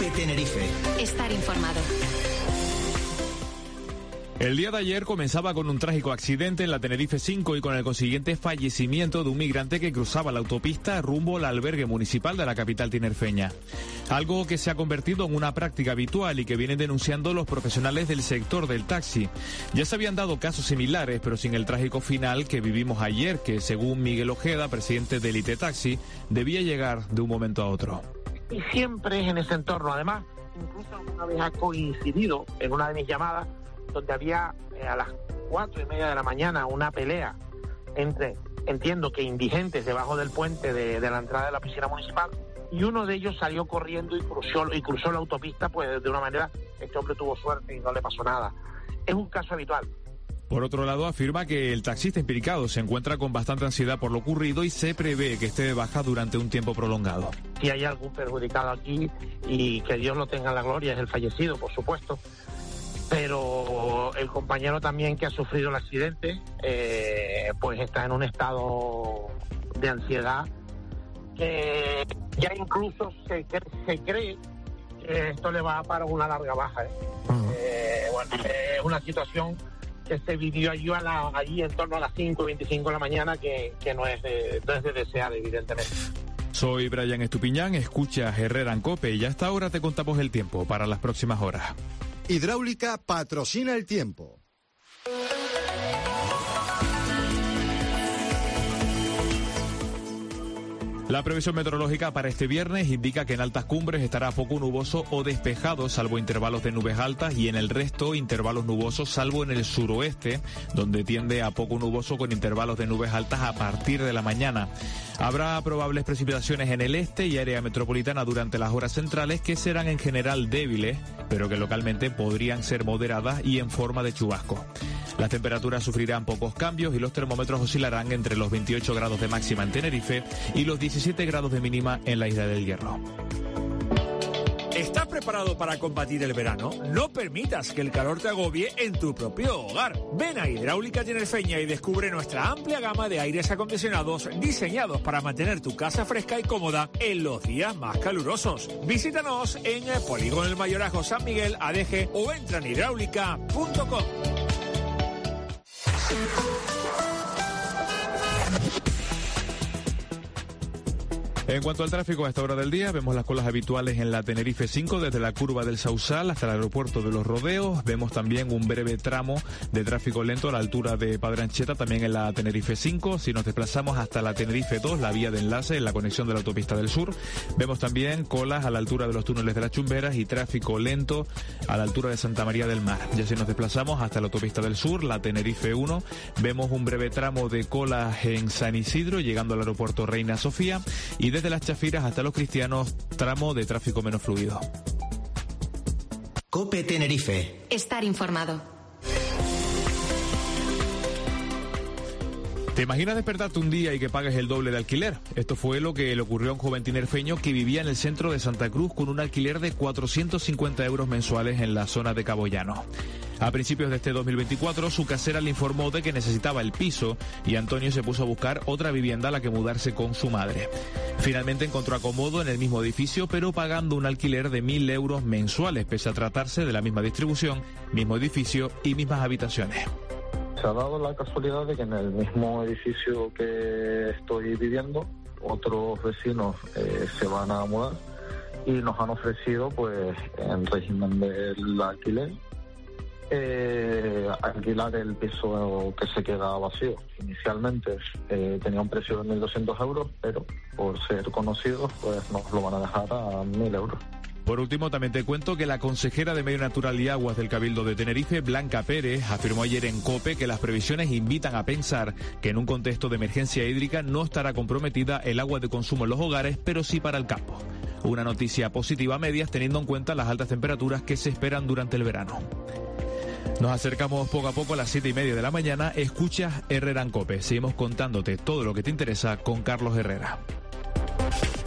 COPE Tenerife. Estar informado. El día de ayer comenzaba con un trágico accidente en la Tenerife 5 y con el consiguiente fallecimiento de un migrante que cruzaba la autopista rumbo al albergue municipal de la capital tinerfeña. Algo que se ha convertido en una práctica habitual y que vienen denunciando los profesionales del sector del taxi. Ya se habían dado casos similares, pero sin el trágico final que vivimos ayer, que según Miguel Ojeda, presidente de Elite Taxi, debía llegar de un momento a otro. Y siempre es en ese entorno. Además, incluso una vez ha coincidido en una de mis llamadas donde había a las 4:30 de la mañana una pelea entre, entiendo que indigentes debajo del puente de la entrada de la piscina municipal, y uno de ellos salió corriendo y cruzó la autopista, pues de una manera, este hombre tuvo suerte y no le pasó nada. Es un caso habitual. Por otro lado, afirma que el taxista implicado se encuentra con bastante ansiedad por lo ocurrido y se prevé que esté de baja durante un tiempo prolongado. Si hay algún perjudicado aquí, y que Dios lo tenga en la gloria, es el fallecido, por supuesto, pero el compañero también que ha sufrido el accidente, pues está en un estado de ansiedad que ya incluso se cree que esto le va para una larga baja. Es una situación que se vivió allí en torno a las 5:25 de la mañana que no es de desear, evidentemente. Soy Brian Estupiñán, escuchas Herrera en COPE y hasta ahora te contamos el tiempo para las próximas horas. Hidráulica patrocina el tiempo. La previsión meteorológica para este viernes indica que en altas cumbres estará poco nuboso o despejado, salvo intervalos de nubes altas, y en el resto intervalos nubosos, salvo en el suroeste, donde tiende a poco nuboso con intervalos de nubes altas a partir de la mañana. Habrá probables precipitaciones en el este y área metropolitana durante las horas centrales, que serán en general débiles, pero que localmente podrían ser moderadas y en forma de chubasco. Las temperaturas sufrirán pocos cambios y los termómetros oscilarán entre los 28 grados de máxima en Tenerife y los 17 grados de mínima en la Isla del Hierro. ¿Estás preparado para combatir el verano? No permitas que el calor te agobie en tu propio hogar. Ven a Hidráulica Tinerfeña y descubre nuestra amplia gama de aires acondicionados diseñados para mantener tu casa fresca y cómoda en los días más calurosos. Visítanos en Polígono El Mayorazgo San Miguel, ADG, o entra en hidráulica.com. En cuanto al tráfico a esta hora del día, vemos las colas habituales en la Tenerife 5 desde la curva del Sausal hasta el aeropuerto de Los Rodeos. Vemos también un breve tramo de tráfico lento a la altura de Padre Anchieta, también en la Tenerife 5. Si nos desplazamos hasta la Tenerife 2, la vía de enlace en la conexión de la autopista del sur, vemos también colas a la altura de los túneles de las Chumberas y tráfico lento a la altura de Santa María del Mar. Ya si nos desplazamos hasta la autopista del sur, la Tenerife 1, vemos un breve tramo de colas en San Isidro, llegando al aeropuerto Reina Sofía, y desde las Chafiras hasta los Cristianos, tramo de tráfico menos fluido. COPE Tenerife. Estar informado. ¿Te imaginas despertarte un día y que pagues el doble de alquiler? Esto fue lo que le ocurrió a un joven tinerfeño que vivía en el centro de Santa Cruz con un alquiler de 450 euros mensuales en la zona de Cabo Llano. A principios de este 2024, su casera le informó de que necesitaba el piso y Antonio se puso a buscar otra vivienda a la que mudarse con su madre. Finalmente encontró acomodo en el mismo edificio, pero pagando un alquiler de 1.000 euros mensuales, pese a tratarse de la misma distribución, mismo edificio y mismas habitaciones. Se ha dado la casualidad de que en el mismo edificio que estoy viviendo, otros vecinos se van a mudar y nos han ofrecido, pues, en régimen del alquiler, alquilar el piso que se queda vacío. Inicialmente tenía un precio de 1.200 euros, pero por ser conocidos, pues nos lo van a dejar a 1.000 euros. Por último, también te cuento que la consejera de Medio Natural y Aguas del Cabildo de Tenerife, Blanca Pérez, afirmó ayer en COPE que las previsiones invitan a pensar que en un contexto de emergencia hídrica no estará comprometida el agua de consumo en los hogares, pero sí para el campo. Una noticia positiva a medias teniendo en cuenta las altas temperaturas que se esperan durante el verano. Nos acercamos poco a poco a las 7:30 de la mañana. Escuchas Herrera en COPE. Seguimos contándote todo lo que te interesa con Carlos Herrera.